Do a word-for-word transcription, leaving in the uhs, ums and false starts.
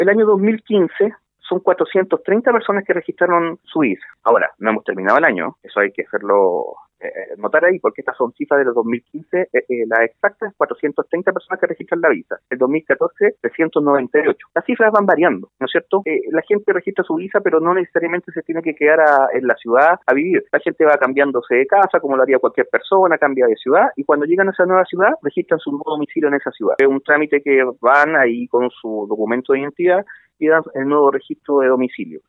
El año dos mil quince son cuatrocientas treinta personas que registraron su visa. Ahora, no hemos terminado el año, eso hay que hacerlo eh, notar ahí, porque estas son cifras del dos mil quince, eh, eh, la exacta es cuatrocientas treinta personas que registran la visa. El dos mil catorce, trescientos noventa y ocho. Las cifras van variando, ¿no es cierto? Eh, la gente registra su visa, pero no necesariamente se tiene que quedar a, en la ciudad a vivir. La gente va cambiándose de casa, como lo haría cualquier persona, cambia de ciudad, y cuando llegan a esa nueva ciudad, registran su nuevo domicilio en esa ciudad. Es un trámite que van ahí con su documento de identidad y dan el nuevo registro de domicilio.